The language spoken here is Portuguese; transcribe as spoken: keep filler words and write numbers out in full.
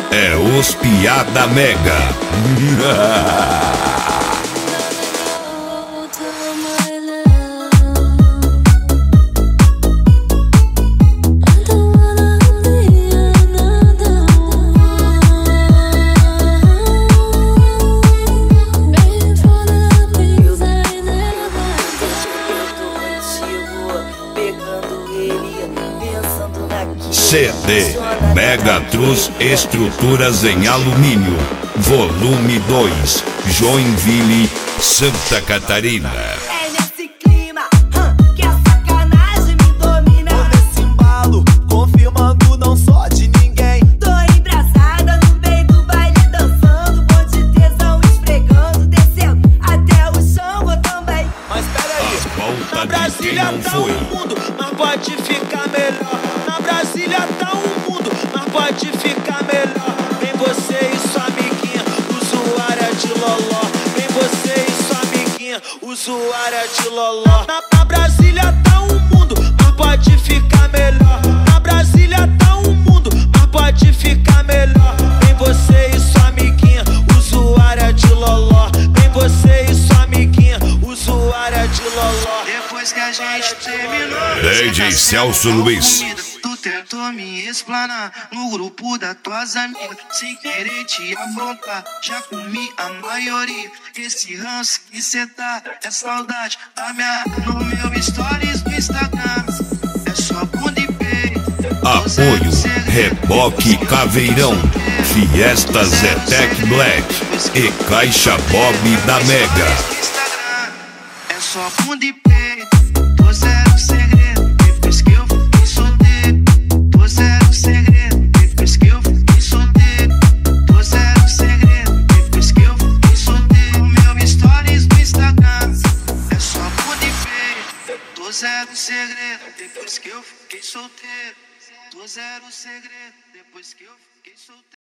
é os Piada Mega. C D Mega Trus Estruturas em Alumínio, volume dois, Joinville, Santa Catarina. É nesse clima hum, que a sacanagem me domina. Tô nesse embalo, confirmando, não sou de ninguém. Tô embraçada no meio do baile, dançando, bom de tesão, esfregando, descendo até o chão, eu também. Mas peraí, A volta na de Brasília quem não tá foi. um mundo, mas pode ficar melhor. Na Brasília tá um mundo, mas pode ficar melhor. Vem você e sua amiguinha, usuária de loló. Vem você e sua amiguinha, usuária de loló. Na, na Brasília tá um mundo, mas pode ficar melhor. Na Brasília tá um mundo, mas pode ficar melhor. Vem você e sua amiguinha, usuária de loló. Vem você e sua amiguinha, usuária de loló. Depois que a gente terminou, D J Celso Luiz. tu tentou me explanar no grupo das tuas amigas, sem querer te afrontar. Já comi a maioria. Esse ranço que cê tá é saudade da minha. No meu stories do Instagram é só bunda e peito. Apoio Reboque Caveirão, Fiesta Zetec Black e Caixa Bob da Mega. É só bunda e peito. Tô zero segredo depois que eu fiquei solteiro. Tô zero segredo depois que eu fiquei solteiro. Tô zero segredo depois que eu fiquei solteiro. Meu stories do Instagram é só bunda e peito. Tô zero segredo depois que eu fiquei solteiro. Tô zero segredo depois que eu fiquei solteiro.